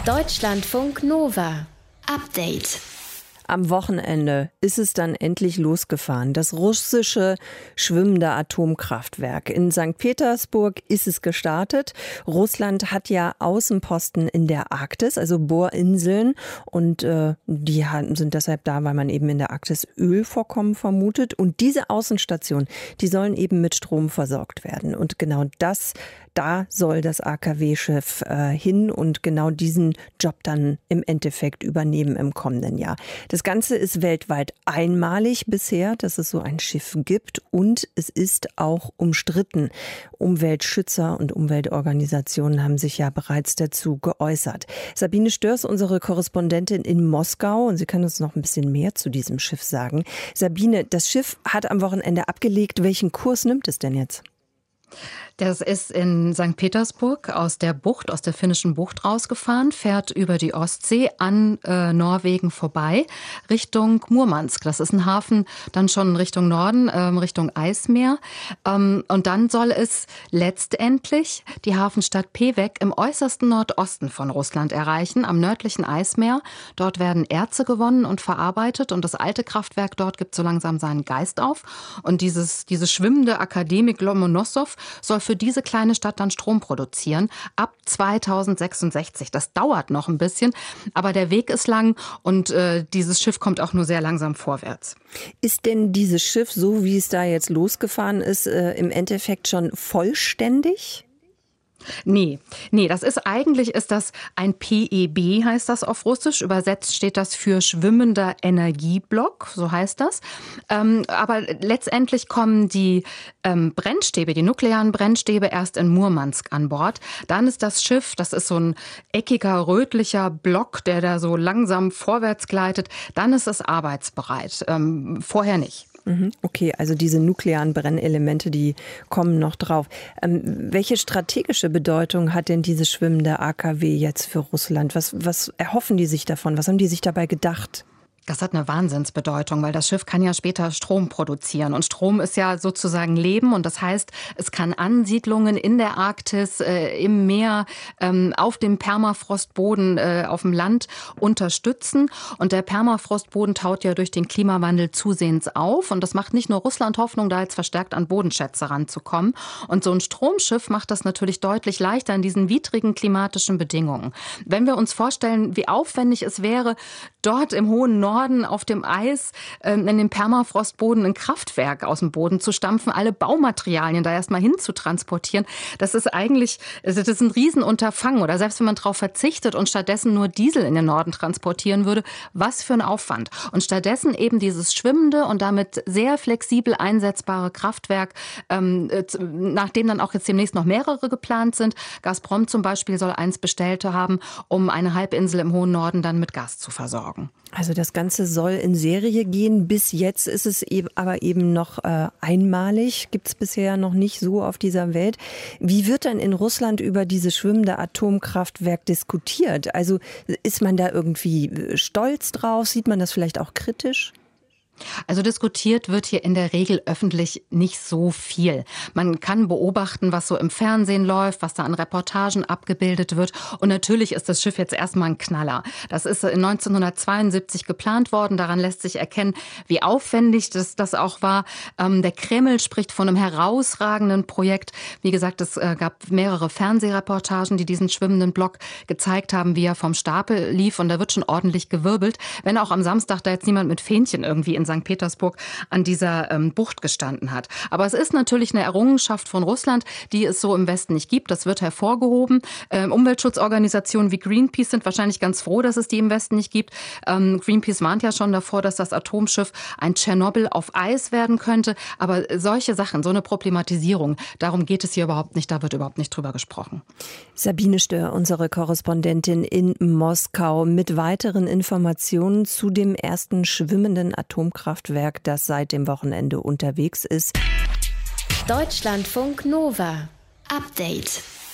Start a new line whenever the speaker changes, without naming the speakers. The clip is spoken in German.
Deutschlandfunk Nova. Update.
Am Wochenende ist es dann endlich losgefahren. Das russische schwimmende Atomkraftwerk in St. Petersburg ist es gestartet. Russland hat ja Außenposten in der Arktis, also Bohrinseln. Und die sind deshalb da, weil man eben in der Arktis Ölvorkommen vermutet. Und diese Außenstationen, die sollen eben mit Strom versorgt werden. Und genau da soll das AKW-Schiff hin und genau diesen Job dann im Endeffekt übernehmen im kommenden Jahr. Das Ganze ist weltweit einmalig bisher, dass es so ein Schiff gibt, und es ist auch umstritten. Umweltschützer und Umweltorganisationen haben sich ja bereits dazu geäußert. Sabine Störs, unsere Korrespondentin in Moskau, und sie kann uns noch ein bisschen mehr zu diesem Schiff sagen. Sabine, das Schiff hat am Wochenende abgelegt. Welchen Kurs nimmt es denn jetzt?
Das ist in St. Petersburg aus der finnischen Bucht rausgefahren, fährt über die Ostsee an Norwegen vorbei, Richtung Murmansk. Das ist ein Hafen dann schon Richtung Norden, Richtung Eismeer. Und dann soll es letztendlich die Hafenstadt Pevek im äußersten Nordosten von Russland erreichen, am nördlichen Eismeer. Dort werden Erze gewonnen und verarbeitet, und das alte Kraftwerk dort gibt so langsam seinen Geist auf. Und dieses schwimmende Akademik Lomonossow soll für diese kleine Stadt dann Strom produzieren ab 2066. Das dauert noch ein bisschen, aber der Weg ist lang, und dieses Schiff kommt auch nur sehr langsam vorwärts.
Ist denn dieses Schiff, so wie es da jetzt losgefahren ist, im Endeffekt schon vollständig?
Nee, eigentlich ist das ein PEB, heißt das auf Russisch. Übersetzt steht das für schwimmender Energieblock, so heißt das. Aber letztendlich kommen die Brennstäbe, die nuklearen Brennstäbe, erst in Murmansk an Bord. Dann ist das Schiff, das ist so ein eckiger, rötlicher Block, der da so langsam vorwärts gleitet. Dann ist es arbeitsbereit, vorher nicht.
Okay, also diese nuklearen Brennelemente, die kommen noch drauf. Welche strategische Bedeutung hat denn dieses schwimmende AKW jetzt für Russland? Was erhoffen die sich davon? Was haben die sich dabei gedacht?
Das hat eine Wahnsinnsbedeutung, weil das Schiff kann ja später Strom produzieren. Und Strom ist ja sozusagen Leben. Und das heißt, es kann Ansiedlungen in der Arktis, im Meer, auf dem Permafrostboden, auf dem Land unterstützen. Und der Permafrostboden taut ja durch den Klimawandel zusehends auf. Und das macht nicht nur Russland Hoffnung, da jetzt verstärkt an Bodenschätze ranzukommen. Und so ein Stromschiff macht das natürlich deutlich leichter in diesen widrigen klimatischen Bedingungen. Wenn wir uns vorstellen, wie aufwendig es wäre, dort im hohen Norden auf dem Eis, in dem Permafrostboden ein Kraftwerk aus dem Boden zu stampfen, alle Baumaterialien da erstmal hin zu transportieren. Das ist ein Riesenunterfangen. Oder selbst wenn man darauf verzichtet und stattdessen nur Diesel in den Norden transportieren würde, was für ein Aufwand. Und stattdessen eben dieses schwimmende und damit sehr flexibel einsetzbare Kraftwerk, nachdem dann auch jetzt demnächst noch mehrere geplant sind. Gazprom zum Beispiel soll eins bestellt haben, um eine Halbinsel im hohen Norden dann mit Gas zu versorgen.
Also das Ganze soll in Serie gehen. Bis jetzt ist es aber eben noch einmalig. Gibt es bisher noch nicht so auf dieser Welt. Wie wird denn in Russland über dieses schwimmende Atomkraftwerk diskutiert? Also ist man da irgendwie stolz drauf? Sieht man das vielleicht auch kritisch?
Also diskutiert wird hier in der Regel öffentlich nicht so viel. Man kann beobachten, was so im Fernsehen läuft, was da an Reportagen abgebildet wird. Und natürlich ist das Schiff jetzt erstmal ein Knaller. Das ist 1972 geplant worden. Daran lässt sich erkennen, wie aufwendig das auch war. Der Kreml spricht von einem herausragenden Projekt. Wie gesagt, es gab mehrere Fernsehreportagen, die diesen schwimmenden Block gezeigt haben, wie er vom Stapel lief. Und da wird schon ordentlich gewirbelt. Wenn auch am Samstag da jetzt niemand mit Fähnchen irgendwie in St. Petersburg an dieser Bucht gestanden hat. Aber es ist natürlich eine Errungenschaft von Russland, die es so im Westen nicht gibt. Das wird hervorgehoben. Umweltschutzorganisationen wie Greenpeace sind wahrscheinlich ganz froh, dass es die im Westen nicht gibt. Greenpeace warnt ja schon davor, dass das Atomschiff ein Tschernobyl auf Eis werden könnte. Aber solche Sachen, so eine Problematisierung, darum geht es hier überhaupt nicht. Da wird überhaupt nicht drüber gesprochen.
Sabine Stör, unsere Korrespondentin in Moskau, mit weiteren Informationen zu dem ersten schwimmenden Atomkraftwerk, das seit dem Wochenende unterwegs ist.
Deutschlandfunk Nova. Update.